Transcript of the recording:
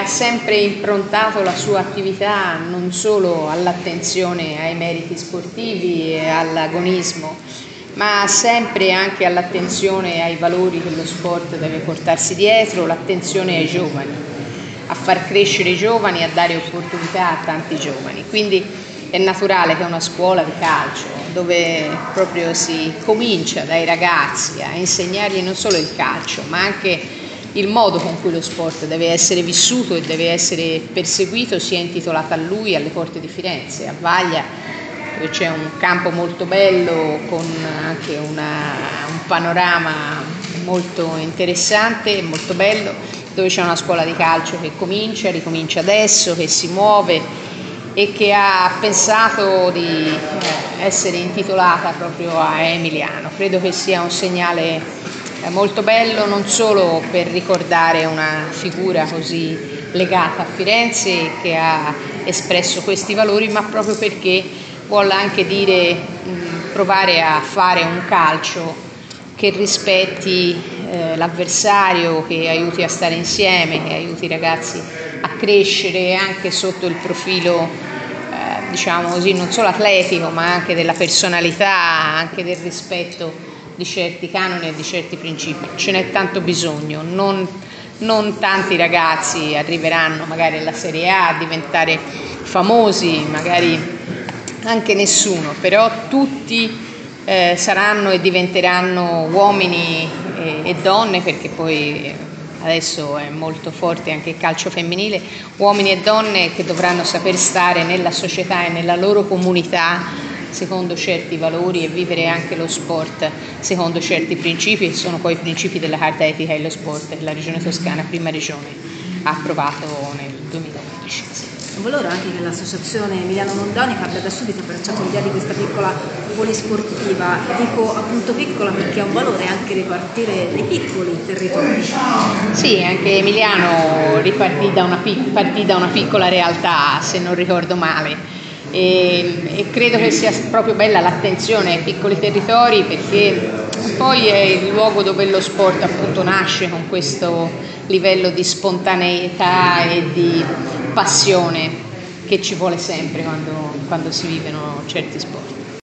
ha sempre improntato la sua attività non solo all'attenzione ai meriti sportivi e all'agonismo, ma sempre anche all'attenzione ai valori che lo sport deve portarsi dietro, l'attenzione ai giovani, a far crescere i giovani, a dare opportunità a tanti giovani. Quindi è naturale che una scuola di calcio, dove proprio si comincia dai ragazzi a insegnargli non solo il calcio, ma anche il modo con cui lo sport deve essere vissuto e deve essere perseguito, sia intitolata a lui, alle Porte di Firenze, a Vaglia, dove c'è un campo molto bello con anche un panorama molto interessante e molto bello, dove c'è una scuola di calcio che ricomincia adesso, che si muove e che ha pensato di essere intitolata proprio a Emiliano. Credo che sia un segnale molto bello, non solo per ricordare una figura così legata a Firenze che ha espresso questi valori, ma proprio perché vuole anche dire provare a fare un calcio che rispetti l'avversario, che aiuti a stare insieme, che aiuti i ragazzi a crescere anche sotto il profilo diciamo così, non solo atletico, ma anche della personalità, anche del rispetto di certi canoni e di certi principi. Ce n'è tanto bisogno, non tanti ragazzi arriveranno magari alla Serie A a diventare famosi, magari anche nessuno, però tutti saranno e diventeranno uomini e donne, perché poi adesso è molto forte anche il calcio femminile, uomini e donne che dovranno saper stare nella società e nella loro comunità secondo certi valori e vivere anche lo sport secondo certi principi, che sono poi i principi della Carta Etica dello Sport che la Regione Toscana, prima regione, ha approvato nel 2011. È un valore anche che l'associazione Emiliano Mondani abbia da subito abbracciato l'idea di questa piccola polisportiva. Dico appunto piccola perché ha un valore anche ripartire dei piccoli territori. Sì, anche Emiliano partì da una piccola realtà, se non ricordo male. E credo che sia proprio bella l'attenzione ai piccoli territori, perché poi è il luogo dove lo sport appunto nasce con questo livello di spontaneità e di passione che ci vuole sempre quando si vivono certi sport.